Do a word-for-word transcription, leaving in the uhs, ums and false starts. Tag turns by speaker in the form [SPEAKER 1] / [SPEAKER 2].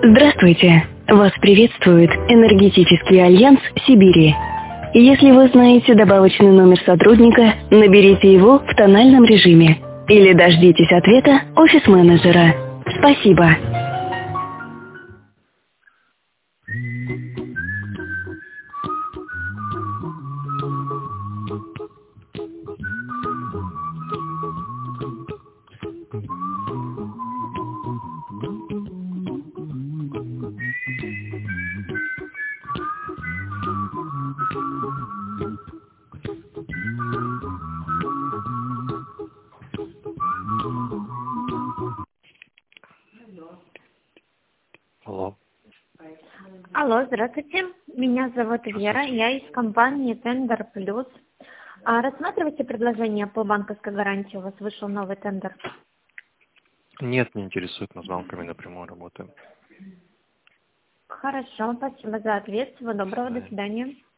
[SPEAKER 1] Здравствуйте! Вас приветствует Энергетический альянс Сибири. Если вы знаете добавочный номер сотрудника, наберите его в тональном режиме или дождитесь ответа офис-менеджера. Спасибо!
[SPEAKER 2] Алло.
[SPEAKER 3] Алло, здравствуйте. Меня зовут Вера, я из компании Тендер Плюс. А рассматриваете предложение по банковской гарантии? У вас вышел новый тендер.
[SPEAKER 2] Нет, не интересует, мы с банками напрямую работаем.
[SPEAKER 3] Хорошо, спасибо за ответ. Всего доброго, до
[SPEAKER 2] До
[SPEAKER 3] свидания.